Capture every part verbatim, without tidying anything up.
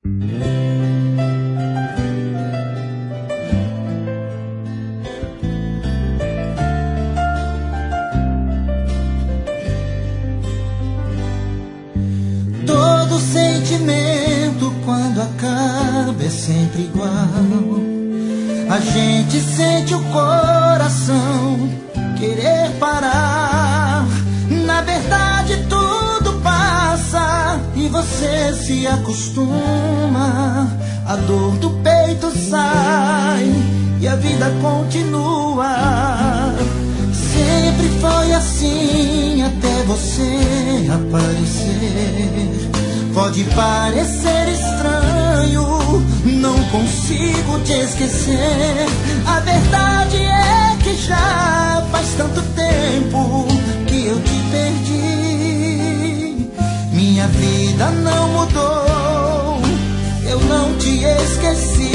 Todo sentimento quando acaba é sempre igual. A gente sente o coração querer parar. Na verdade tudo passa e você se acostuma. A dor do peito sai e a vida continua. Sempre foi assim até você aparecer. Pode parecer estranho, não consigo te esquecer. A verdade é que já faz tanto tempo que eu te perdi. Minha vida não mudou, eu não te esqueci.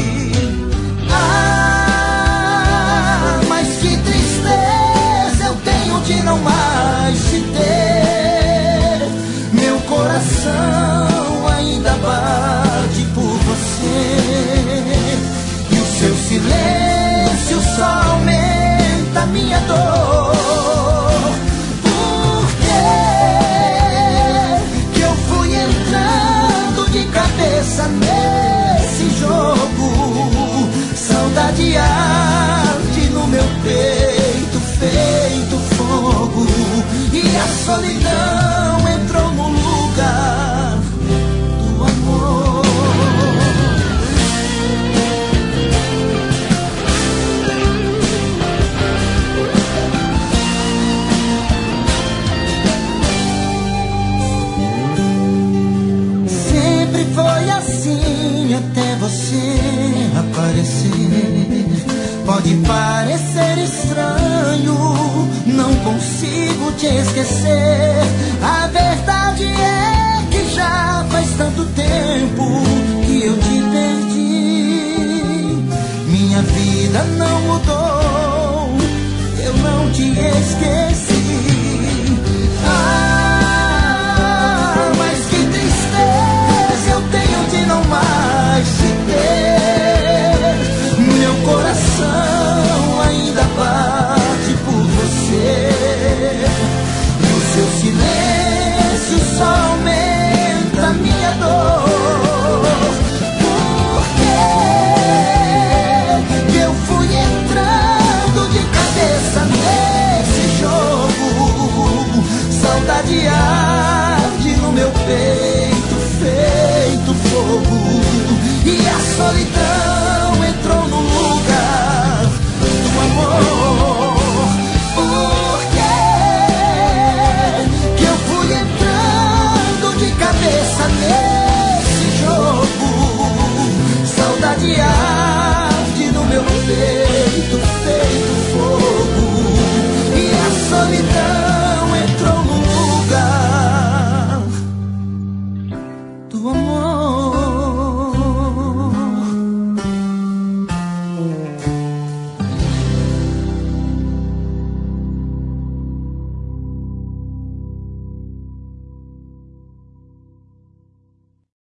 Ah, mas que tristeza eu tenho de não mais te ter. Meu coração ainda bate por você, e o seu silêncio só aumenta minha dor.